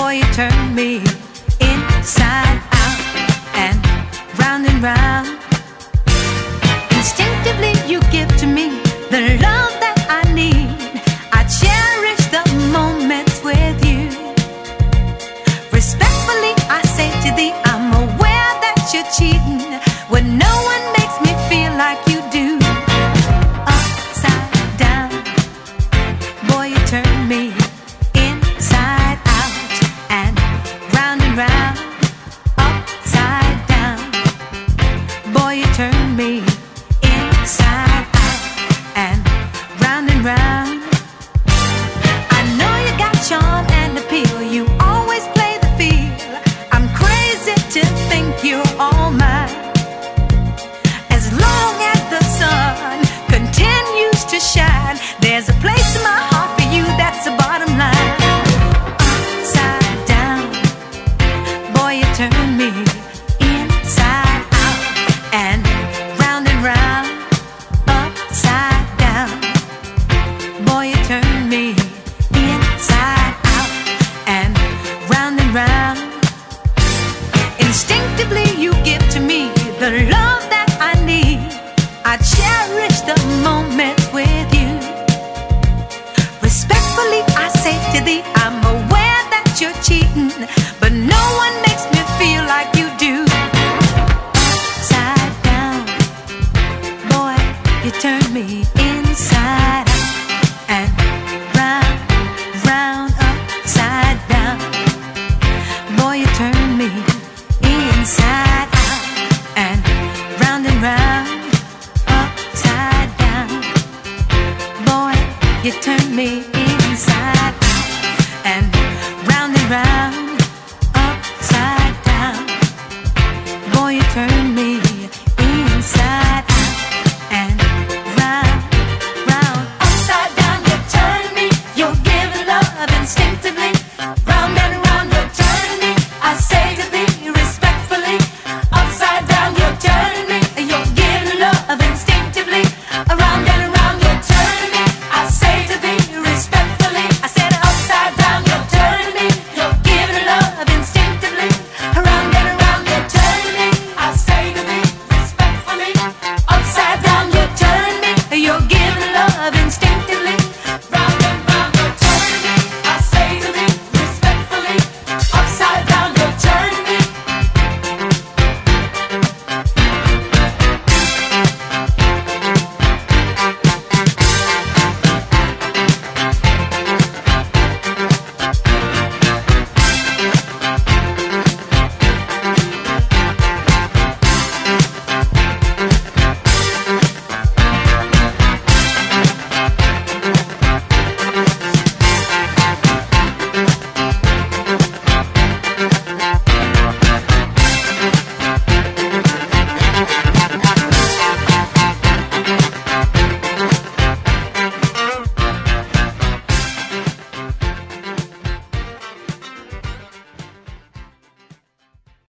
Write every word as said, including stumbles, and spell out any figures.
Boy, you turn me inside out and round and round. Instinctively you give to me the love that I need. I cherish the moments with you. Respectfully I say to thee, I'm aware that you're cheating when no one makes me feel like you do. Upside down, boy, you turn me inside out and round and round. Upside down, boy, you turn me inside out and round and round. I know you got charm and appeal, you always play the field. I'm crazy to think you're all mine. As long as the sun continues to shine, there's a place in my heart for you, that's the bottom line. Upside down, boy, you turn me inside out and round and round. Upside down, boy, you turn me inside out and round and round. Instinctively you give to me the love that I need. I cherish the moments with you. Respectfully I say to thee, I'm aware that you're cheating, but no one makes me feel like you do. Upside down, boy, you turn me inside out and round, round, upside down. Boy, you turn me inside out and round and round. Upside down, boy, you turn me inside out and round and round.